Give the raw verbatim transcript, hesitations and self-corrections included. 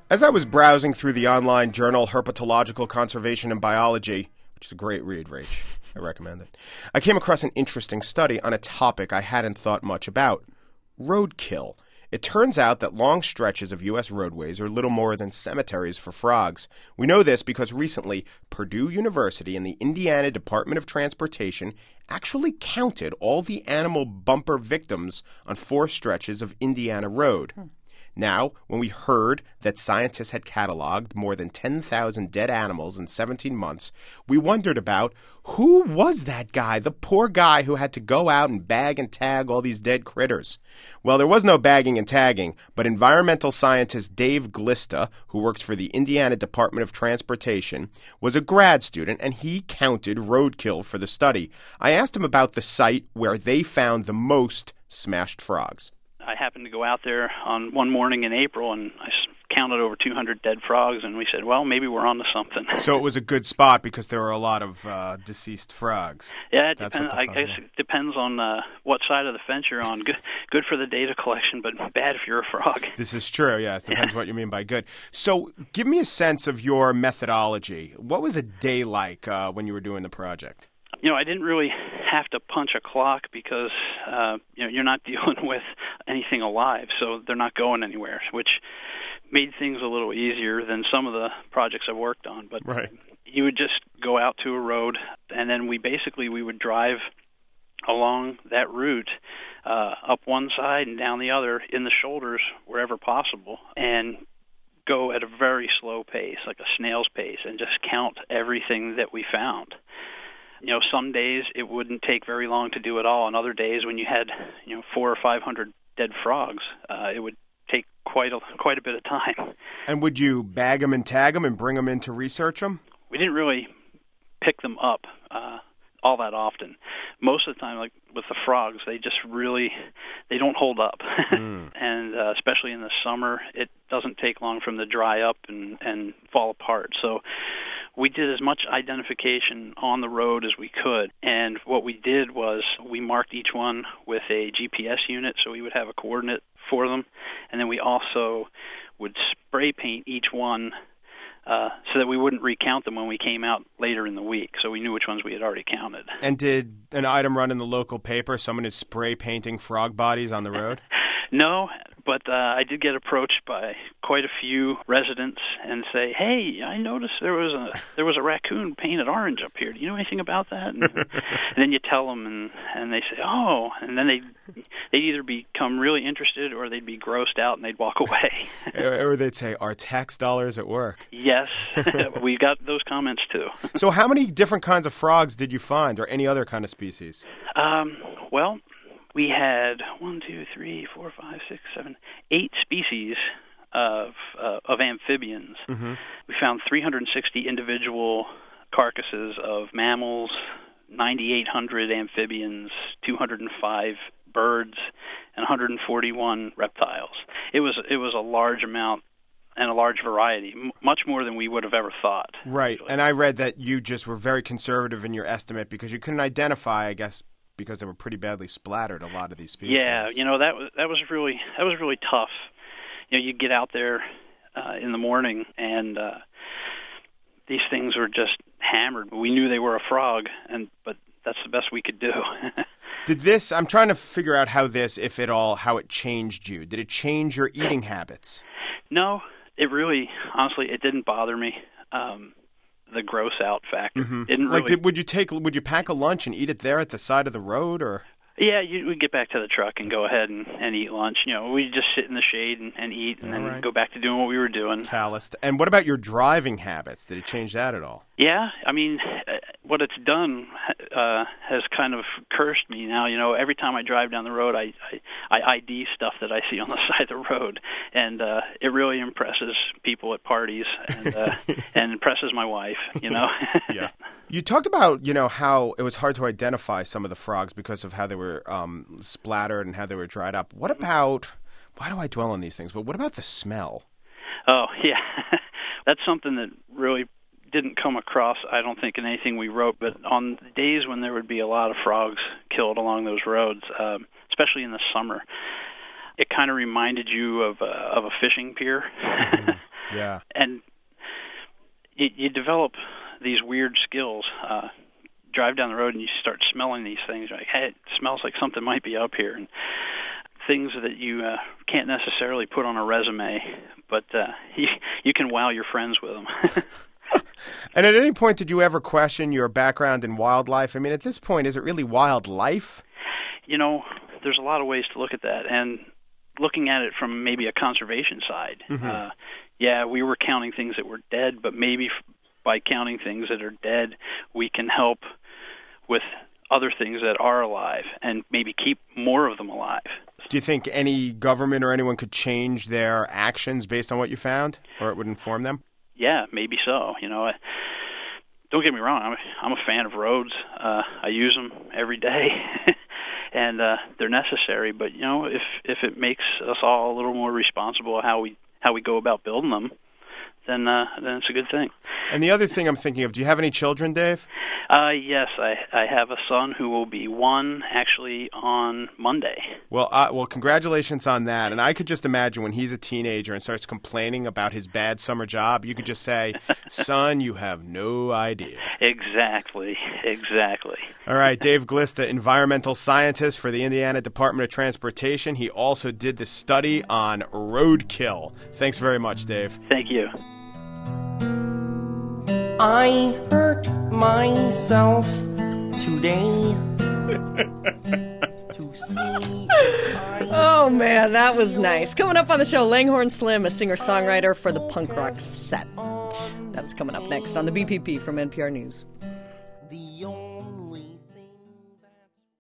As I was browsing through the online journal Herpetological Conservation and Biology, which is a great read, Rach, I recommend it, I came across an interesting study on a topic I hadn't thought much about: roadkill. It turns out that long stretches of U S roadways are little more than cemeteries for frogs. We know this because recently Purdue University and the Indiana Department of Transportation actually counted all the animal bumper victims on four stretches of Indiana Road. Hmm. Now, when we heard that scientists had cataloged more than ten thousand dead animals in seventeen months, we wondered about who was that guy, the poor guy who had to go out and bag and tag all these dead critters. Well, there was no bagging and tagging, but environmental scientist Dave Glista, who works for the Indiana Department of Transportation, was a grad student, and he counted roadkill for the study. I asked him about the site where they found the most smashed frogs. I happened to go out there on one morning in April, and I counted over two hundred dead frogs, and we said, well, maybe we're on to something. So it was a good spot because there were a lot of uh, deceased frogs. Yeah, it depends. I guess it depends on uh, what side of the fence you're on. Good, good for the data collection, but bad if you're a frog. This is true, yeah. It depends what you mean by good. So give me a sense of your methodology. What was a day like uh, when you were doing the project? You know, I didn't really have to punch a clock because, uh, you know, you're not dealing with anything alive, so they're not going anywhere, which made things a little easier than some of the projects I've worked on. But right. You would just go out to a road, and then we basically, we would drive along that route, uh, up one side and down the other in the shoulders wherever possible, and go at a very slow pace, like a snail's pace, and just count everything that we found. You know, some days it wouldn't take very long to do it all, and other days when you had, you know, four or five hundred dead frogs, uh, it would take quite a quite a bit of time. And would you bag them and tag them and bring them in to research them? We didn't really pick them up uh, all that often. Most of the time, like with the frogs, they just really they don't hold up, mm. and uh, especially in the summer, it doesn't take long for them to dry up and and fall apart. So we did as much identification on the road as we could, and what we did was we marked each one with a G P S unit, so we would have a coordinate for them, and then we also would spray paint each one uh, so that we wouldn't recount them when we came out later in the week, so we knew which ones we had already counted. And did an item run in the local paper? Someone is spray painting frog bodies on the road? No, but uh, I did get approached by quite a few residents and say, "Hey, I noticed there was a there was a raccoon painted orange up here. Do you know anything about that?" And, and then you tell them, and and they say, "Oh," and then they they'd either become really interested or they'd be grossed out and they'd walk away. Or they'd say, "Are tax dollars at work?" Yes, we got those comments too. So, how many different kinds of frogs did you find, or any other kind of species? Um, well. We had one, two, three, four, five, six, seven, eight species of uh, of amphibians. Mm-hmm. We found three hundred sixty individual carcasses of mammals, nine thousand eight hundred amphibians, two hundred five birds, and one hundred forty-one reptiles. It was it was a large amount and a large variety, m- much more than we would have ever thought. Right, actually. And I read that you just were very conservative in your estimate because you couldn't identify, I guess, because they were pretty badly splattered, a lot of these species. Yeah, you know, that was that was really that was really tough. You know, you get out there uh, in the morning, and uh, these things were just hammered. We knew they were a frog, and but that's the best we could do. Did this? I'm trying to figure out how this, if at all, how it changed you. Did it change your eating habits? No, it really, honestly, it didn't bother me. Um, the gross out factor mm-hmm. didn't like. really. Did, would you take? Would you pack a lunch and eat it there at the side of the road, or? Yeah, you, we'd get back to the truck and go ahead and, and eat lunch. You know, we'd just sit in the shade and, and eat, and all then right. go back to doing what we were doing. Calloused. And what about your driving habits? Did it change that at all? Yeah, I mean, what it's done uh, has kind of cursed me now. You know, every time I drive down the road, I, I, I I D stuff that I see on the side of the road, and uh, it really impresses people at parties and uh, and impresses my wife. You know. Yeah. You talked about, you know, how it was hard to identify some of the frogs because of how they were um, splattered and how they were dried up. What about, why do I dwell on these things, but what about the smell? Oh, yeah. That's something that really didn't come across, I don't think, in anything we wrote, but on days when there would be a lot of frogs killed along those roads, um, especially in the summer, it kind of reminded you of, uh, of a fishing pier. Mm-hmm. Yeah. And you, you develop these weird skills. Uh, drive down the road and you start smelling these things. You're like, hey, it smells like something might be up here. And things that you uh, can't necessarily put on a resume, but uh, you, you can wow your friends with them. And at any point, did you ever question your background in wildlife? I mean, at this point, is it really wildlife? You know, there's a lot of ways to look at that. And looking at it from maybe a conservation side, mm-hmm. uh, yeah, we were counting things that were dead, but maybe f- by counting things that are dead, we can help with other things that are alive and maybe keep more of them alive. Do you think any government or anyone could change their actions based on what you found, or it would inform them? Yeah, maybe so. You know, I, don't get me wrong. I'm a, I'm a fan of roads. Uh, I use them every day, and uh, they're necessary. But you know, if if it makes us all a little more responsible how we how we go about building them, then uh, then it's a good thing. And the other thing I'm thinking of, do you have any children, Dave? Uh, yes, I I have a son who will be one actually on Monday. Well, uh, well, congratulations on that. And I could just imagine when he's a teenager and starts complaining about his bad summer job, you could just say, son, you have no idea. Exactly, exactly. All right, Dave Glista, environmental scientist for the Indiana Department of Transportation. He also did the study on roadkill. Thanks very much, Dave. Thank you. I hurt myself today to see. Oh, man, that was nice. Coming up on the show, Langhorne Slim, a singer-songwriter for the punk rock set. That's coming up next on the B P P from N P R News.